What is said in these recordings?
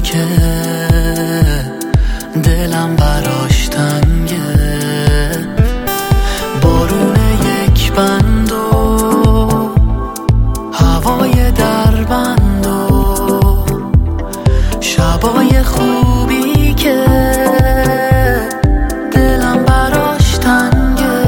که دلم براش تنگه، بارون یک بند و هوای دربند و شبای خوبی که دلم براش تنگه.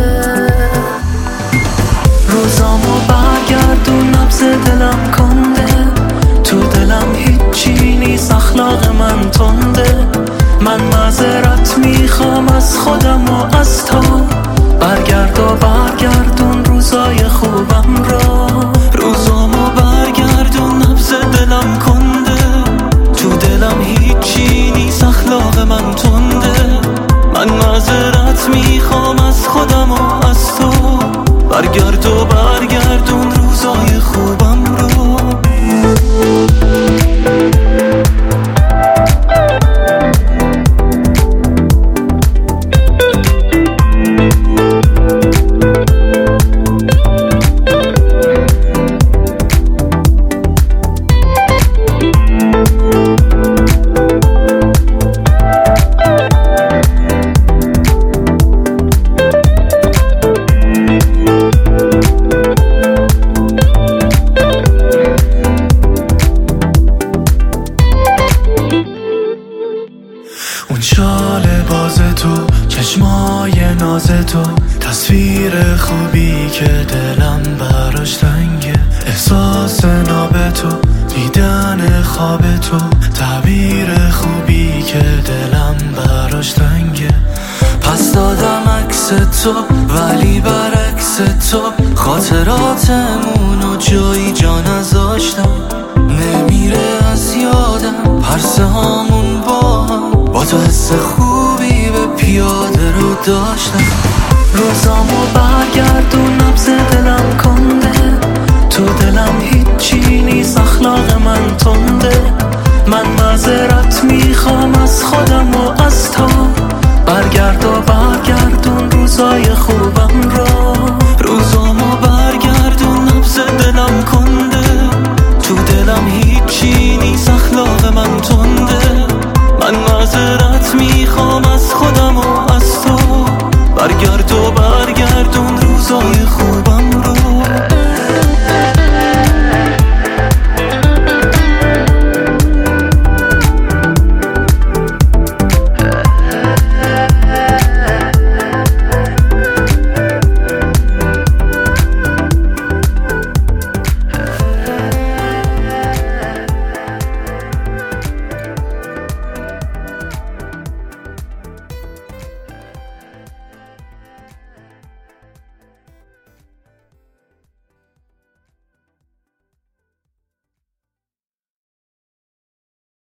روزامو برگردون، نبض دلم کنده، تو دلم هیچی نیست، اخلاق من تنده. من معذرت میخوام از خودم و از تو، برگرد و برگردون روزای خوبم را. روزامو برگردون، نبض دلم کنده، تو دلم هیچی نیست، اخلاق من تنده. من معذرت میخوام از خودم و از تو، برگرد و برگردون روزای خوبم رو. اون شال باز تو، چشمای ناز تو، تصویر خوبی که دلم براش تنگه. احساس ناب تو، دیدن خواب تو، تعبیر خوبی که دلم براش تنگه. پس دادم عکس تو ولی برعکس تو، خاطراتمونو جایی جا نذاشتم. نمیره از یادم پرسه هامون با تو، حس خوبی به پیاده رو داشتم. روزامو برگردون،